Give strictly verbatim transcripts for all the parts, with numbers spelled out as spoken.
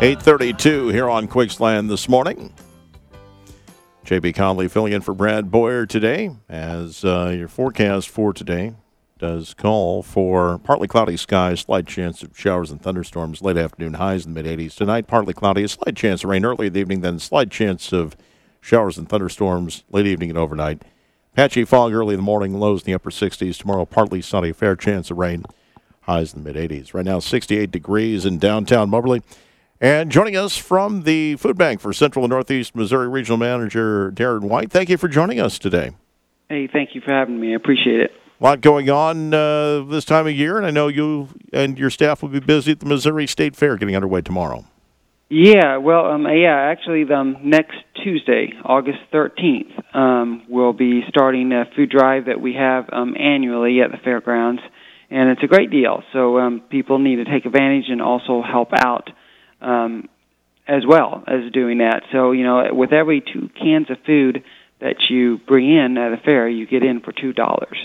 eight thirty-two here on Quicksland this morning. J B Conley filling in for Brad Boyer today, as uh, your forecast for today does call for partly cloudy skies, slight chance of showers and thunderstorms, late afternoon highs in the mid-eighties. Tonight, partly cloudy, a slight chance of rain early in the evening, then slight chance of showers and thunderstorms late evening and overnight. Patchy fog early in the morning, lows in the upper sixties. Tomorrow, partly sunny, fair chance of rain, highs in the mid-eighties. Right now, sixty-eight degrees in downtown Moberly. And joining us from the Food Bank for Central and Northeast Missouri Regional Manager Darren White. Thank you for joining us today. Hey, thank you for having me. I appreciate it. A lot going on uh, this time of year, and I know you and your staff will be busy at the Missouri State Fair getting underway tomorrow. Yeah, well, um, yeah, actually, um, next Tuesday, August thirteenth, um, we'll be starting a food drive that we have um, annually at the fairgrounds, and it's a great deal. So um, people need to take advantage and also help out um, as well as doing that. So, you know, with every two cans of food that you bring in at a fair, you get in for two dollars.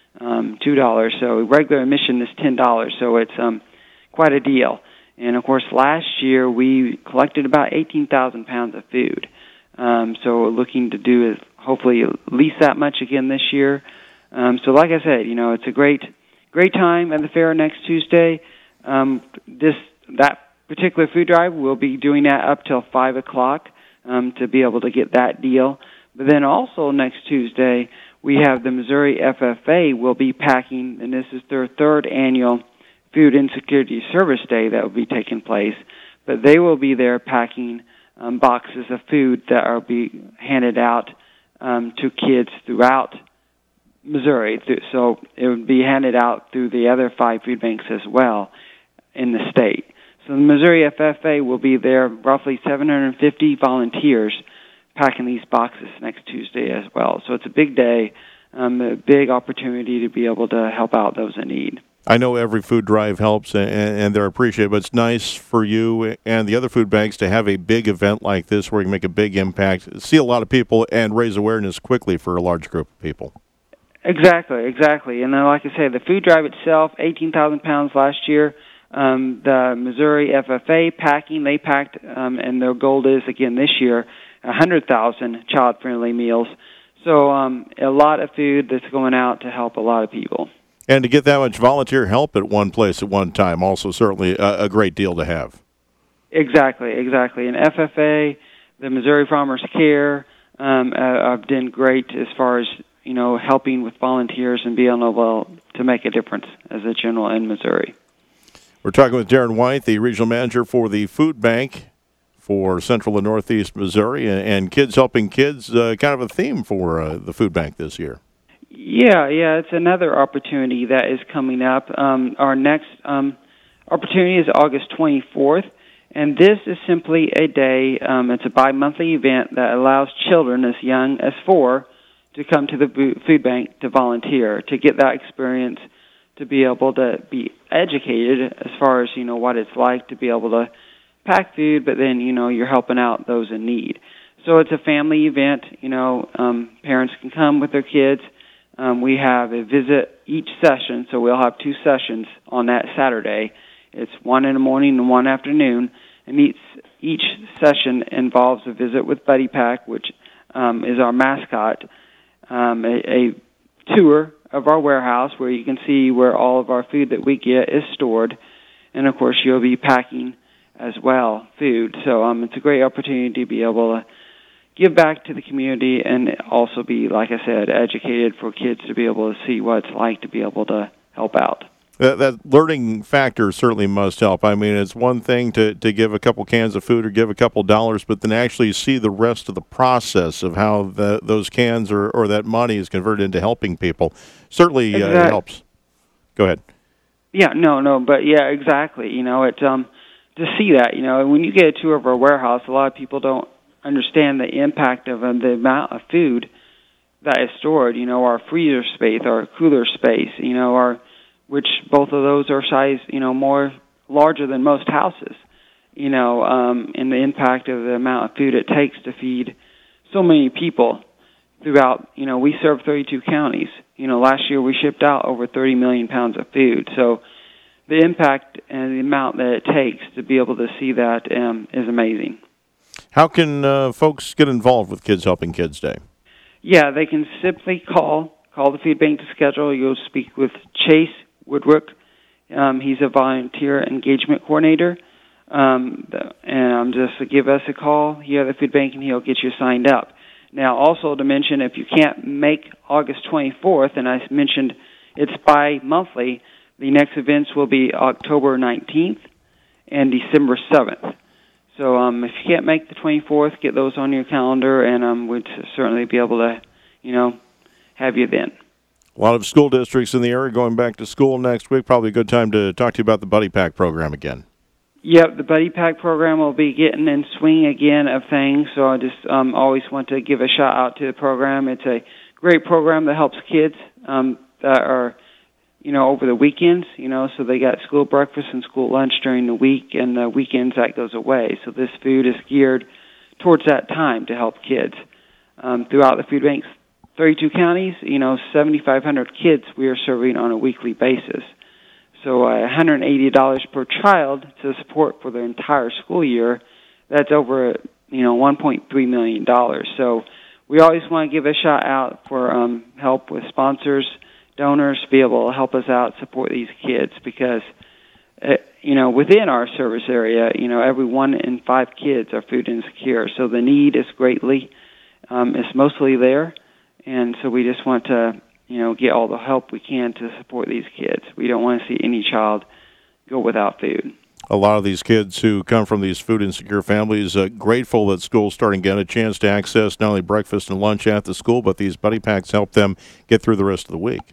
Um, two dollars. So regular admission is ten dollars. So it's um, quite a deal. And, of course, last year we collected about eighteen thousand pounds of food. Um, so we're looking to do is hopefully at least that much again this year. Um, so like I said, you know, it's a great great time at the fair next Tuesday. Um, this that particular food drive, we'll be doing that up till five o'clock um, to be able to get that deal. But then also next Tuesday, we have the Missouri F F A will be packing, and this is their third annual Food Insecurity Service Day that will be taking place. But they will be there packing um, boxes of food that are be handed out um, to kids throughout Missouri. So it would be handed out through the other five food banks as well in the state. So the Missouri F F A will be there, roughly seven hundred fifty volunteers packing these boxes next Tuesday as well. So it's a big day, um, a big opportunity to be able to help out those in need. I know every food drive helps, and, and they're appreciated, but it's nice for you and the other food banks to have a big event like this where you can make a big impact, see a lot of people, and raise awareness quickly for a large group of people. Exactly, exactly. And then, like I said, the food drive itself, eighteen thousand pounds last year. Um, the Missouri F F A packing, they packed, um, and their goal is, again, this year, one hundred thousand child-friendly meals. So um, a lot of food that's going out to help a lot of people. And to get that much volunteer help at one place at one time, also certainly a, a great deal to have. Exactly, exactly. And F F A, the Missouri Farmers Care, um, uh, have done great as far as, you know, helping with volunteers and being able to make a difference as a general in Missouri. We're talking with Darren White, the regional manager for the Food Bank for Central and Northeast Missouri, and, and Kids Helping Kids, uh, kind of a theme for uh, the Food Bank this year. Yeah, yeah, it's another opportunity that is coming up. Um, our next um, opportunity is August twenty-fourth, and this is simply a day, um, it's a bi-monthly event that allows children as young as four to come to the food bank to volunteer, to get that experience, to be able to be educated as far as, you know, what it's like to be able to pack food, but then, you know, you're helping out those in need. So it's a family event. You know, um, parents can come with their kids. Um, we have a visit each session, so we'll have two sessions on that Saturday. It's one in the morning and one afternoon, and each, each session involves a visit with Buddy Pack, which um, is our mascot, um, a, a tour of our warehouse where you can see where all of our food that we get is stored, and, of course, you'll be packing as well food. So um, it's a great opportunity to be able to give back to the community and also be, like I said, educated for kids to be able to see what it's like to be able to help out. That, that learning factor certainly must help. I mean, it's one thing to, to give a couple cans of food or give a couple dollars, but then actually see the rest of the process of how the, those cans or, or that money is converted into helping people. Certainly uh, exactly. It helps. Go ahead. Yeah, no, no, but yeah, exactly. You know, it um, to see that, you know, when you get a tour of our warehouse, a lot of people don't understand the impact of uh, the amount of food that is stored. You know, our freezer space, our cooler space, you know, our which both of those are size, you know, more larger than most houses, you know, um, and the impact of the amount of food it takes to feed so many people throughout, you know, we serve thirty-two counties. You know, last year we shipped out over thirty million pounds of food. So the impact and the amount that it takes to be able to see that um, is amazing. How can uh, folks get involved with Kids Helping Kids Day? Yeah, they can simply call, call the food bank to schedule. You'll speak with Chase Woodruck. Um, he's a volunteer engagement coordinator. Um, the, and um, just give us a call here at the food bank, and he'll get you signed up. Now, also to mention, if you can't make August twenty-fourth, and I mentioned it's bi-monthly, the next events will be October nineteenth and December seventh. So um, if you can't make the twenty-fourth, get those on your calendar, and um, we'd certainly be able to, you know, have you then. A lot of school districts in the area going back to school next week. Probably a good time to talk to you about the Buddy Pack program again. Yep, the Buddy Pack program will be getting in swing again of things, so I just um, always want to give a shout-out to the program. It's a great program that helps kids um, that are, you know, over the weekends, you know, so they got school breakfast and school lunch during the week, and the weekends that goes away. So this food is geared towards that time to help kids. Um, throughout the food bank's thirty-two counties, you know, seventy-five hundred kids we are serving on a weekly basis. So uh, one hundred eighty dollars per child to support for the entire school year, that's over, you know, one point three million dollars. So we always want to give a shout out for um, help with sponsors, donors, to be able to help us out, support these kids, because, uh, you know, within our service area, you know, every one in five kids are food insecure. So the need is greatly, um, it's mostly there. And so we just want to, you know, get all the help we can to support these kids. We don't want to see any child go without food. A lot of these kids who come from these food insecure families uh, grateful that school's starting to get a chance to access not only breakfast and lunch at the school, but these Buddy Packs help them get through the rest of the week.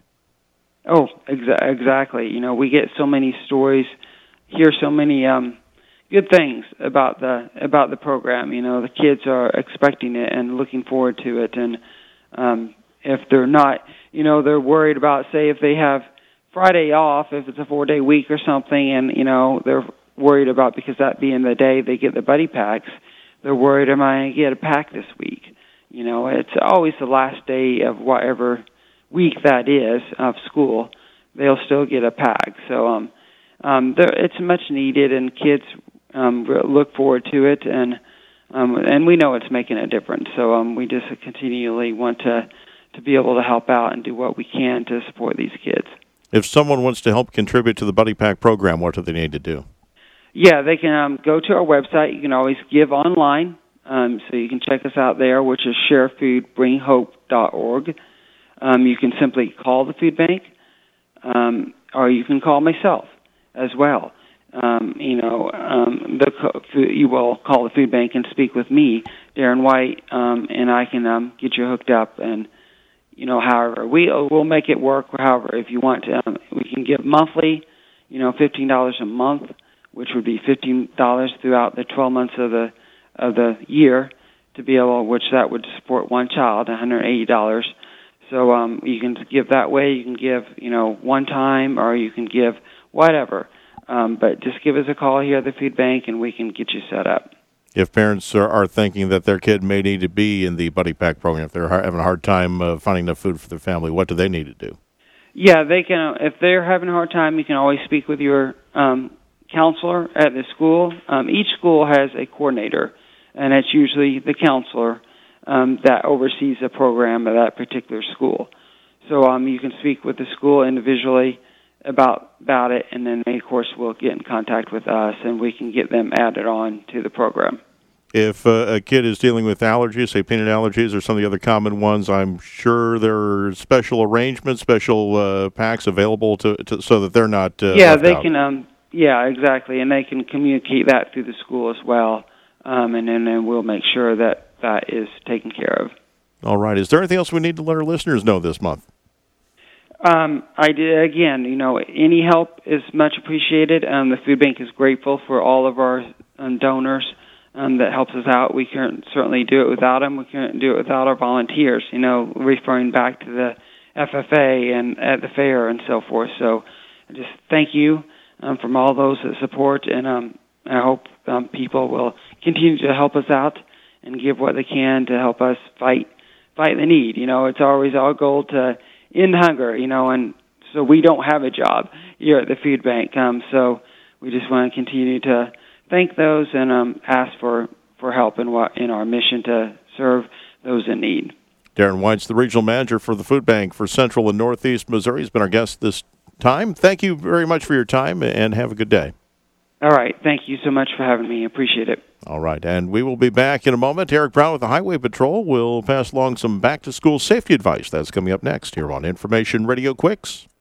Oh, exa- exactly. You know, we get so many stories, hear so many um, good things about the about the program. You know, the kids are expecting it and looking forward to it, and um, if they're not, you know, they're worried about, say, if they have Friday off, if it's a four-day week or something, and, you know, they're worried about, because that being the day they get the Buddy Packs, they're worried, am I going to get a pack this week? You know, it's always the last day of whatever week that is of school, they'll still get a pack. So um, um, it's much needed, and kids um, look forward to it, and um, and we know it's making a difference. So um, we just continually want to, to be able to help out and do what we can to support these kids. If someone wants to help contribute to the Buddy Pack program, what do they need to do? Yeah, they can um, go to our website. You can always give online, um, so you can check us out there, which is share food bring hope dot org. Um, you can simply call the food bank, um, or you can call myself as well. Um, you know, um, the you will call the food bank and speak with me, Darren White, um, and I can um, get you hooked up. And you know, however, we we'll make it work. However, if you want to, um, we can give monthly. You know, fifteen dollars a month, which would be fifteen dollars throughout the twelve months of the of the year to be able, which that would support one child, one hundred eighty dollars. So um, you can give that way. You can give, you know, one time, or you can give whatever. Um, but just give us a call here at the food bank, and we can get you set up. If parents are, are thinking that their kid may need to be in the Buddy Pack program, if they're having a hard time uh, finding enough food for their family, what do they need to do? Yeah, they can. If they're having a hard time, you can always speak with your um, counselor at the school. Um, each school has a coordinator, and it's usually the counselor um, that oversees the program of that particular school. So um, you can speak with the school individually about about it, and then they, of course, will get in contact with us, and we can get them added on to the program. If uh, a kid is dealing with allergies, say peanut allergies or some of the other common ones, I'm sure there are special arrangements, special uh, packs available to, to so that they're not uh, yeah, left they out. can. Um, yeah, exactly, and they can communicate that through the school as well, um, and then and we'll make sure that that is taken care of. All right. Is there anything else we need to let our listeners know this month? Um, I did, again, you know, any help is much appreciated. Um, the food bank is grateful for all of our um, donors um, that helps us out. We can't certainly do it without them. We can't do it without our volunteers, you know, referring back to the F F A and at the fair and so forth. So I just thank you um, from all those that support, and um, I hope um, people will continue to help us out and give what they can to help us fight fight the need. You know, it's always our goal to end hunger, you know, and so we don't have a job here at the food bank. Um, so we just want to continue to thank those and um, ask for, for help in, what, in our mission to serve those in need. Darren White's the regional manager for the food bank for Central and Northeast Missouri. He's been our guest this time. Thank you very much for your time, and have a good day. All right. Thank you so much for having me. Appreciate it. All right. And we will be back in a moment. Eric Brown with the Highway Patrol will pass along some back-to-school safety advice. That's coming up next here on Information Radio Quicks.